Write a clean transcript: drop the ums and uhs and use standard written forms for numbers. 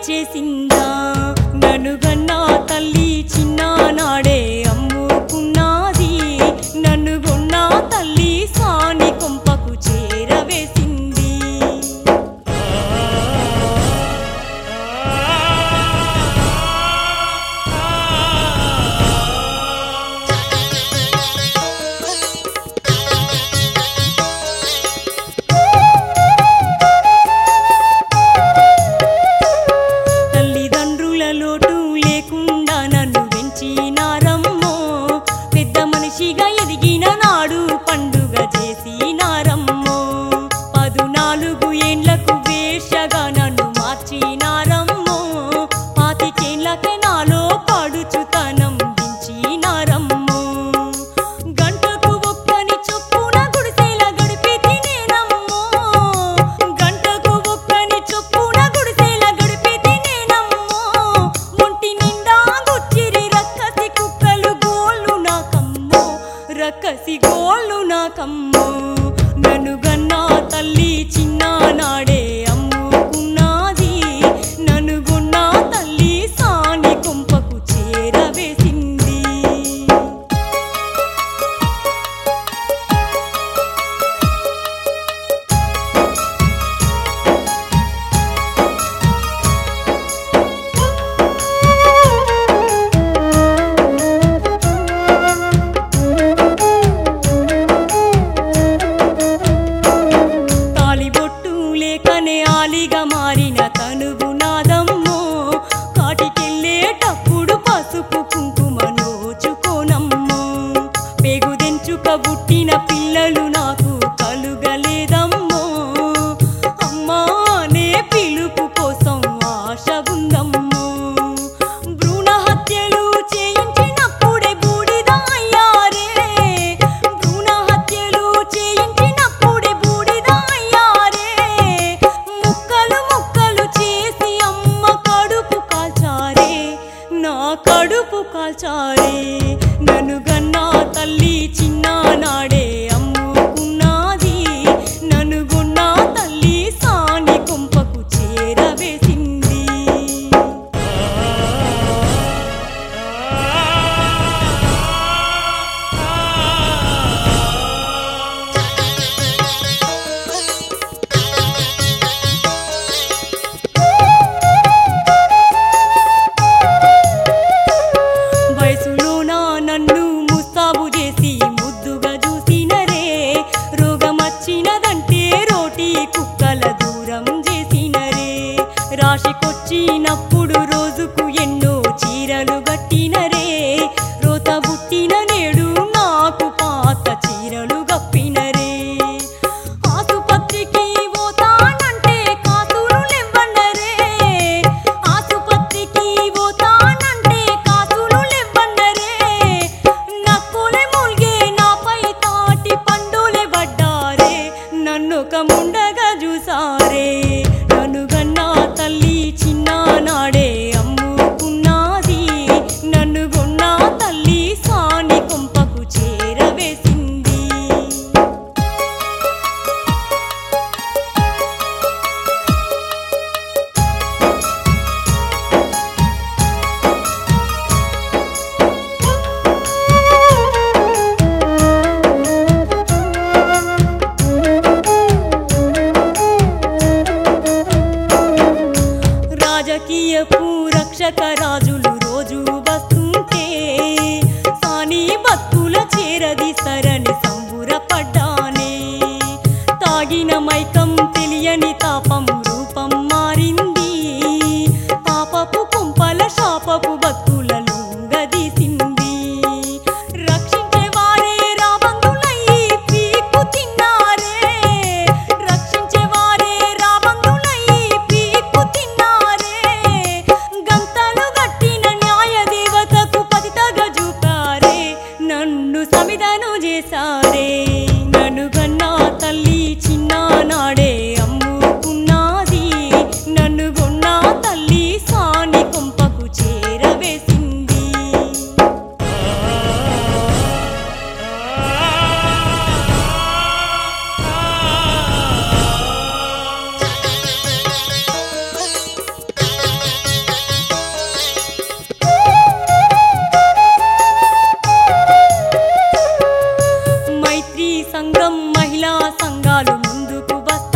చేసిందా నన్నుగన్నా తల్లి చిన్ననాడే అమ్ముకున్నది నన్నుగొన్న తల్లి సాని కొంపకు చేరవేసింది లోటు లేకుండా నన్ను పెంచినారమ్మో పెద్ద మనిషిగా ఎదిగిన నాడు పండుగ చేసినారమ్మో 14 ఏండ్లకు వేషగా నన్ను మార్చినారమ్మో 25 ఏళ్లకే నాలో పాడుచుతనం దించినారమ్మో గంటకు ఒక్కని చొప్పున గుడిసెల గడిపి తినేనమ్మో గంటకు ఒక్కని చొప్పున గుడిసెల గడిపి తినేనమ్మో ఒంటి నిండా గుచ్చిరి రక్కసి కుక్కలు గోళ్ళు నాకమ్మో రక్కసి గోళ్ళు నాకమ్మో నన్నుగన్నా తల్లి చిన్ననాడే అమ్ముకున్నది నన్నుగొన్న తల్లి సాని కొంపకు చేరవేసింది తాలిబొట్టు లేకనే ఆలిగా మారిన తనువు నాదమ్మో కాటికెళ్ళేటప్పుడు పసుపు కుంకుమ నోచుకోనమ్మో పేగుదెంచుక పుట్టిన పిల్లలు నాకు కలుగలేదమ్మో అమ్మా అనే పిలుపు కోసం ఆశ ఉందమ్మో భ్రూణ హత్యలు చేయించినప్పుడే బూడిద అయ్యారే భ్రూణ హత్యలు చేయించినప్పుడే బూడిద అయ్యారే ముక్కలు ముక్కలు చేసి అమ్మ కడుపు కాల్చారే నా కడుపు కాల్చారే నన్నుగన్నా తల్లి చిన్ననాడే అమ్ముకున్నది నన్నుగొన్న తల్లి సాని కొంపకు చేరవేసింది వయసులోనా నన్ను ముస్తాబు చేసి ముద్దుగా చూసినరే రోగమచ్చినదంటే రోటి కుక్కల దూరం చేసినరే రాశికొచ్చినప్పుడు రోజుకు ఎన్నో చీరలు గట్టినరే రోత బుట్టిన నేడు నాకు పాత చీరలు గప్పినరే ఆసుపత్రికి పోతానంటే కాసులు లేవన్నరే ఆసుపత్రికి పోతానంటే కాసులు లేవన్నరే నక్కులే మూల్గే నాపై తాటి పండులే పడ్డారే నన్నొక ముండగా చూసారే నన్నుగన్నా తల్లి చిన్ననాడే అమ్ముకున్నది నన్నుగొన్న తల్లి సాని కొంపకు చేరవేసింది రాజకీయపు రక్షక రాజులు రోజు వస్తుంటే సాని బతుకుల చేరదీస్తారని సంబురపడ్డానే తాగిన మైకం తెలియని తాపం రూపం మారింది పాపపు కొంపల శాపపు బతుకుల లొంగదీసింది రక్షించే వారే రాబందులయ్యి పీకు తిన్నారే రక్షించే వారే రాబందులయ్యి పీకు తిన్నారే గంతలు గట్టిన న్యాయ దేవతకు పతితగా చూపారే నన్ను సమిధను చేశారే నన్నుగన్నా తల్లి చిన్ననాడే అమ్ముకున్నది నన్నుగొన్న తల్లి సాని కొంపకు చేరవేసింది సంఘం మహిళా సంఘాలు ముందుకు వస్తే